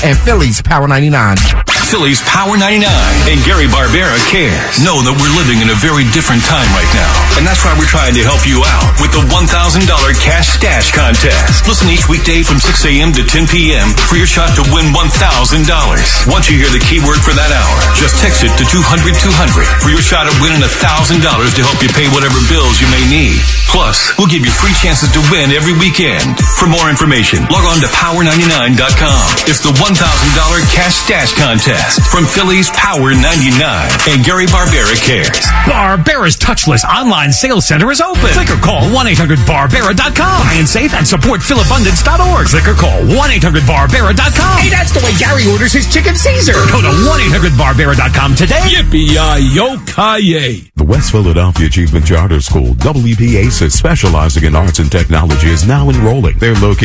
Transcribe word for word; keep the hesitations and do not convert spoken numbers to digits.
and Philly's Power ninety-nine. Philly's Power ninety-nine and Gary Barbera cares. Know that we're living in a very different time right now. And that's why we're trying to help you out with the one thousand dollars Cash Stash Contest. Listen each weekday from six a.m. to ten p.m. for your shot to win one thousand dollars. Once you hear the keyword for that hour, just text it to two hundred two hundred for your shot at winning one thousand dollars to help you pay whatever bills you may need. Plus, we'll give you free chances to win every weekend. For more information, log on to power ninety-nine dot com. It's the one thousand dollars Cash Stash Contest from Philly's Power ninety-nine, and Gary Barbera cares. Barbera's touchless online sales center is open. Click or call one eight hundred barbera dot com. Buy and save and support phil abundance dot org. Click or call one eight hundred barbera dot com. Hey, that's the way Gary orders his chicken Caesar. Go to one eight hundred barbera dot com today. Yippee-yi-yo-ki-yay. The West Philadelphia Achievement Charter School, W P A C E S, specializing in arts and technology, is now enrolling. They're located